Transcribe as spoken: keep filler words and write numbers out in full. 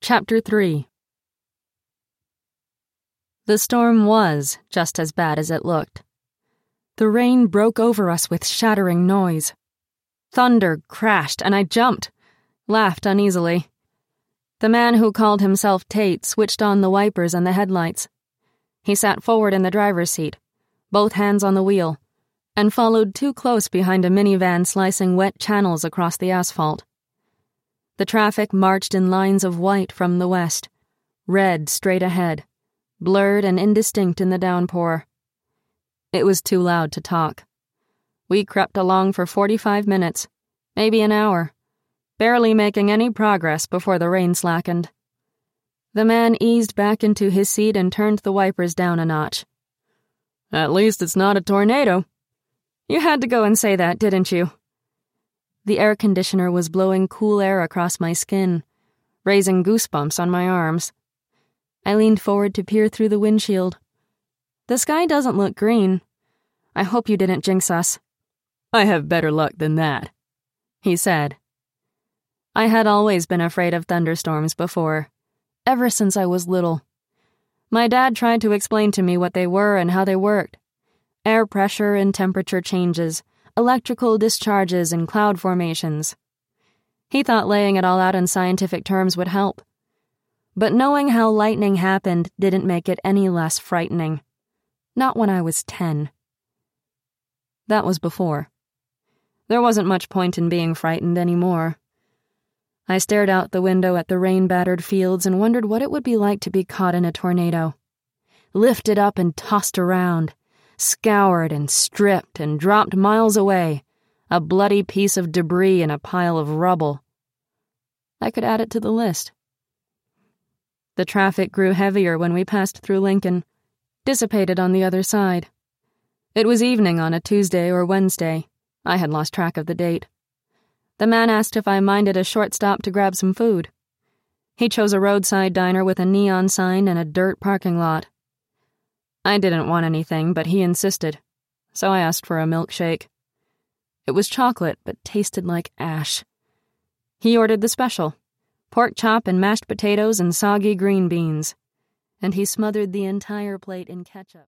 Chapter three. The storm was just as bad as it looked. The rain broke over us with shattering noise. Thunder crashed, and I jumped, laughed uneasily. The man who called himself Tate switched on the wipers and the headlights. He sat forward in the driver's seat, both hands on the wheel, and followed too close behind a minivan slicing wet channels across the asphalt. The traffic marched in lines of white from the west, red straight ahead, blurred and indistinct in the downpour. It was too loud to talk. We crept along for forty-five minutes, maybe an hour, barely making any progress before the rain slackened. The man eased back into his seat and turned the wipers down a notch. "At least it's not a tornado." "You had to go and say that, didn't you?" The air conditioner was blowing cool air across my skin, raising goosebumps on my arms. I leaned forward to peer through the windshield. "The sky doesn't look green. I hope you didn't jinx us." "I have better luck than that," he said. I had always been afraid of thunderstorms before, ever since I was little. My dad tried to explain to me what they were and how they worked. Air pressure and temperature changes, electrical discharges and cloud formations. He thought laying it all out in scientific terms would help. But knowing how lightning happened didn't make it any less frightening. Not when I was ten. That was before. There wasn't much point in being frightened anymore. I stared out the window at the rain-battered fields and wondered what it would be like to be caught in a tornado. Lifted up and tossed around, scoured and stripped and dropped miles away, a bloody piece of debris in a pile of rubble. I could add it to the list. The traffic grew heavier when we passed through Lincoln, dissipated on the other side. It was evening on a Tuesday or Wednesday. I had lost track of the date. The man asked if I minded a short stop to grab some food. He chose a roadside diner with a neon sign and a dirt parking lot. I didn't want anything, but he insisted, so I asked for a milkshake. It was chocolate, but tasted like ash. He ordered the special, pork chop and mashed potatoes and soggy green beans, and he smothered the entire plate in ketchup.